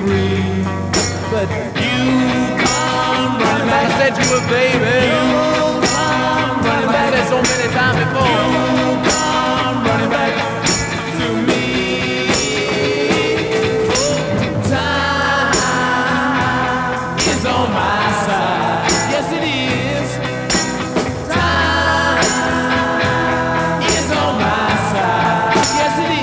free. But you come running back. I said you were baby. You come running back. I said so many times before. You come running back to me. Time is on my side. Yes, it is. Time is on my side. Yes, it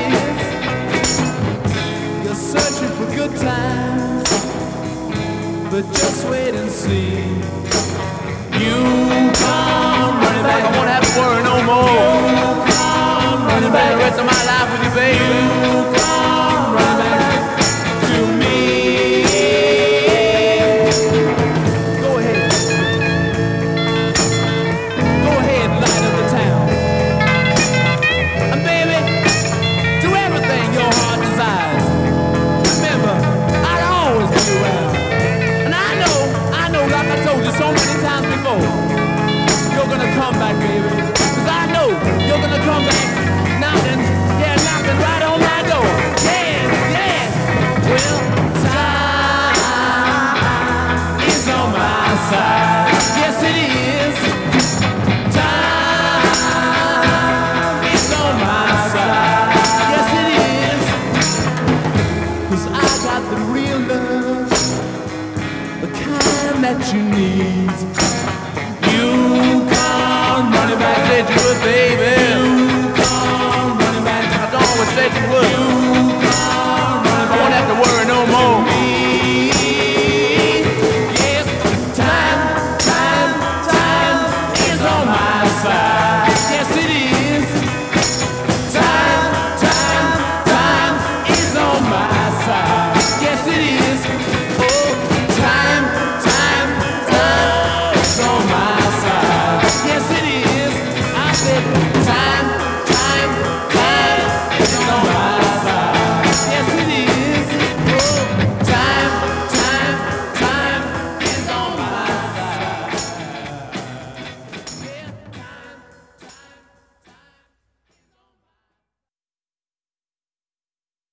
is. You're searching for good times, but just wait and see. You come running back. I won't have to worry no more. You come running back. The rest of my life with you, baby. You come running back to me. Go ahead. Go ahead and light up the town. And baby, do everything your heart desires. Remember, I'll always be around. And I know, like I told you so many times before, you're gonna come back, baby. Cause I know you're gonna come back knocking, yeah, knocking right on my door. Yes, yes. Well, time is on my side. Yes, it is. Time is on my side. Yes, it is. Cause I got the real love, the kind that you need.